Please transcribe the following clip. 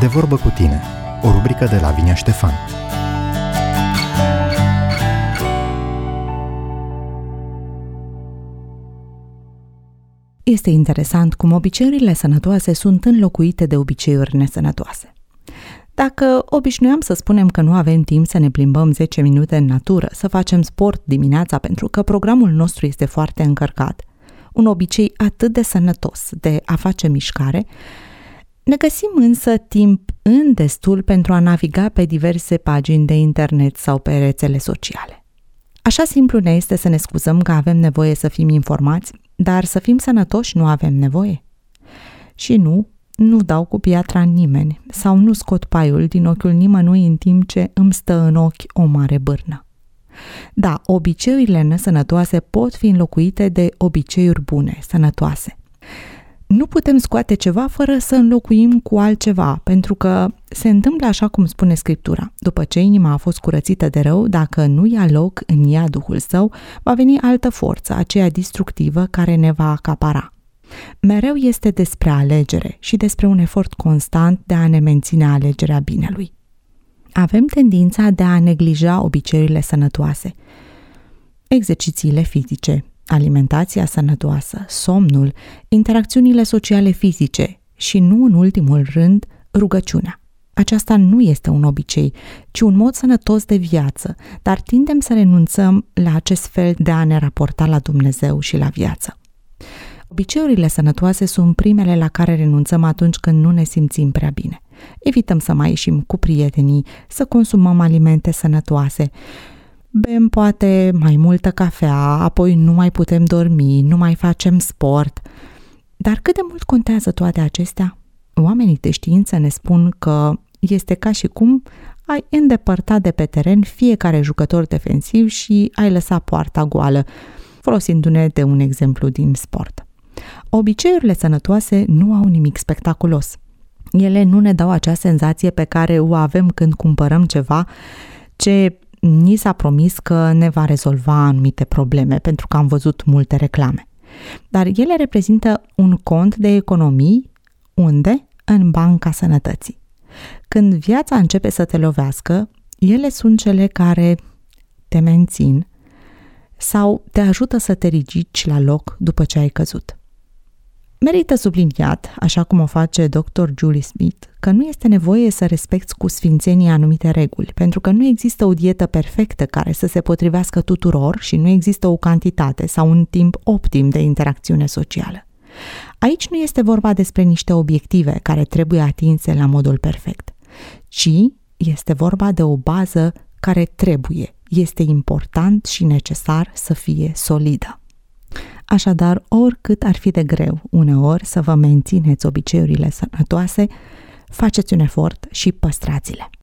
De vorbă cu tine, o rubrică de Lavinia Ștefan. Este interesant cum obiceiurile sănătoase sunt înlocuite de obiceiuri nesănătoase. Dacă obișnuiam să spunem că nu avem timp să ne plimbăm 10 minute în natură, să facem sport dimineața pentru că programul nostru este foarte încărcat, un obicei atât de sănătos de a face mișcare, ne găsim însă timp îndestul pentru a naviga pe diverse pagini de internet sau pe rețele sociale. Așa simplu ne este să ne scuzăm că avem nevoie să fim informați, dar să fim sănătoși nu avem nevoie. Și nu dau cu piatra în nimeni sau nu scot paiul din ochiul nimănui în timp ce îmi stă în ochi o mare bârnă. Da, obiceiurile nesănătoase pot fi înlocuite de obiceiuri bune, sănătoase. Nu putem scoate ceva fără să înlocuim cu altceva, pentru că se întâmplă așa cum spune Scriptura. După ce inima a fost curățită de rău, dacă nu ia loc în ea Duhul Său, va veni altă forță, aceea destructivă, care ne va acapara. Mereu este despre alegere și despre un efort constant de a ne menține alegerea binelui. Avem tendința de a neglija obiceiurile sănătoase, exercițiile fizice, alimentația sănătoasă, somnul, interacțiunile sociale fizice și, nu în ultimul rând, rugăciunea. Aceasta nu este un obicei, ci un mod sănătos de viață, dar tindem să renunțăm la acest fel de a ne raporta la Dumnezeu și la viață. Obiceiurile sănătoase sunt primele la care renunțăm atunci când nu ne simțim prea bine. Evităm să mai ieșim cu prietenii, să consumăm alimente sănătoase, bem poate mai multă cafea, apoi nu mai putem dormi, nu mai facem sport. Dar cât de mult contează toate acestea? Oamenii de știință ne spun că este ca și cum ai îndepărtat de pe teren fiecare jucător defensiv și ai lăsat poarta goală, folosindu-ne de un exemplu din sport. Obiceiurile sănătoase nu au nimic spectaculos. Ele nu ne dau acea senzație pe care o avem când cumpărăm ceva ce ni s-a promis că ne va rezolva anumite probleme, pentru că am văzut multe reclame. Dar ele reprezintă un cont de economii, unde? În banca sănătății. Când viața începe să te lovească, ele sunt cele care te mențin sau te ajută să te ridici la loc după ce ai căzut. Merită subliniat, așa cum o face Dr. Julie Smith, că nu este nevoie să respecti cu sfințenie anumite reguli, pentru că nu există o dietă perfectă care să se potrivească tuturor și nu există o cantitate sau un timp optim de interacțiune socială. Aici nu este vorba despre niște obiective care trebuie atinse la modul perfect, ci este vorba de o bază care este important și necesar să fie solidă. Așadar, oricât ar fi de greu uneori să vă mențineți obiceiurile sănătoase, faceți un efort și păstrați-le.